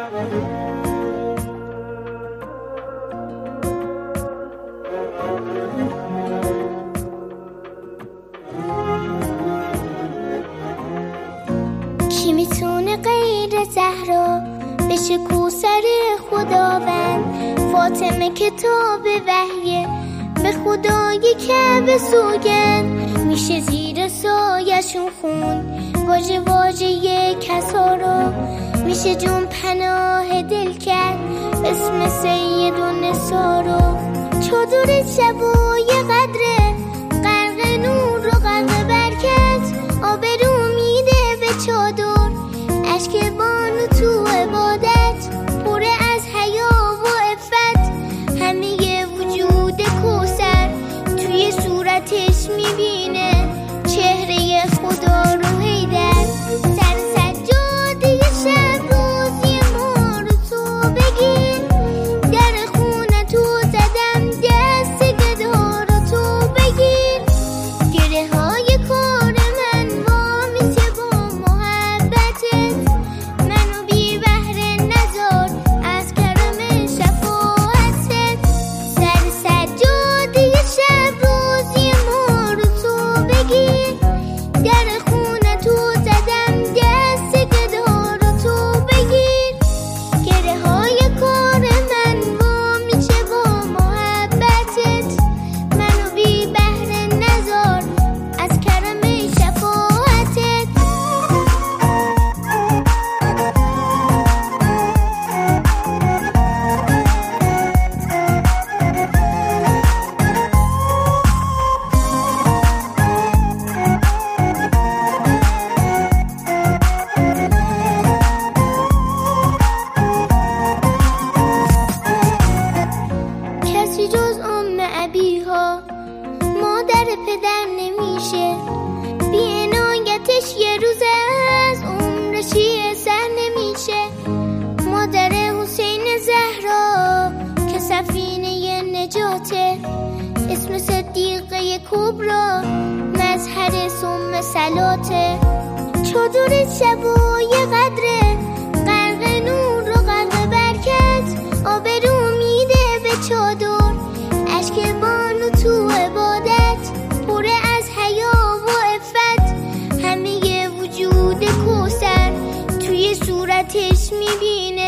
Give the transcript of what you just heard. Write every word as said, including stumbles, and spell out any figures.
کی میتونه غیر زهرا بشه کوثر خداوند؟ فاطمه کتاب وحیه به خدای کعبه سوگند، میشه زیر سایشون خون واژه واژه کسا رو، میشه جون پناه دل کرد اسم سید و نسا رو. چادر شبای قدره غرق نور و غرق برکت، آبرو میده به چادر اشک بانو تو عبادت، پره از حیا و عفت همه وجود کوثر توی صورتش میبینه چهره خدا رو حیدر. سر سجاده شب روزی ما رو تو بگیر، در خونه تو زدم دست گدا رو تو بگیر، گره های کار من وا میشه با محبتت، منو بی بهره نذار از کرم شفاعتت. سر سجاده شب روزی ما رو تو بگیر، در خونه تو زدم دست گدا رو تو بگیر، گره های کار من وا میشه با محبتت، منو بی بهره نذار از کرم شفاعتت. کسی جز ام ابیها مادر پدر نمیشه، بی عنایتش یه روز از عمرش یه سر نمیشه. مادر حسین زهرا که سفینه نجاته، اسم صدیقه کبرا مظهر سم صلاته. چادر شبای قدره غرق نور و غرق برکت، آبرو میده به چادر اشک بانو تو عبادت، پره از حیا و عفت همه وجود کوثر توی صورتش میبینه